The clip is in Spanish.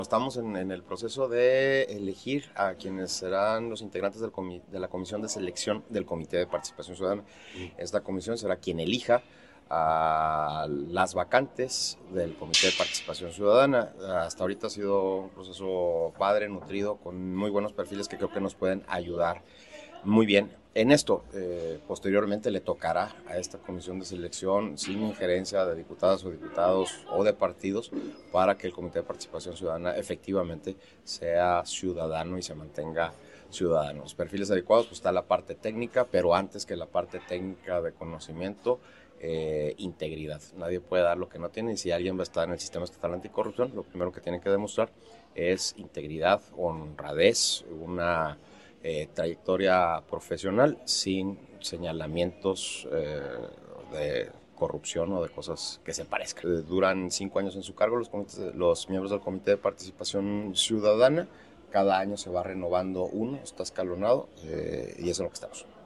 Estamos en el proceso de elegir a quienes serán los integrantes de la comisión de selección del Comité de Participación Ciudadana. Esta comisión será quien elija a las vacantes del Comité de Participación Ciudadana. Hasta ahorita ha sido un proceso padre, nutrido, con muy buenos perfiles que creo que nos pueden ayudar muy bien en esto. Posteriormente le tocará a esta comisión de selección, sin injerencia de diputadas o diputados o de partidos, para que el Comité de Participación Ciudadana efectivamente sea ciudadano y se mantenga ciudadano. Los perfiles adecuados, pues está la parte técnica, pero antes que la parte técnica de conocimiento, integridad. Nadie puede dar lo que no tiene, y si alguien va a estar en el sistema estatal anticorrupción, lo primero que tiene que demostrar es integridad, honradez, una trayectoria profesional sin señalamientos de corrupción o de cosas que se parezcan. Duran 5 años en su cargo los miembros del Comité de Participación Ciudadana. Cada año se va renovando uno, está escalonado, y eso es lo que estamos.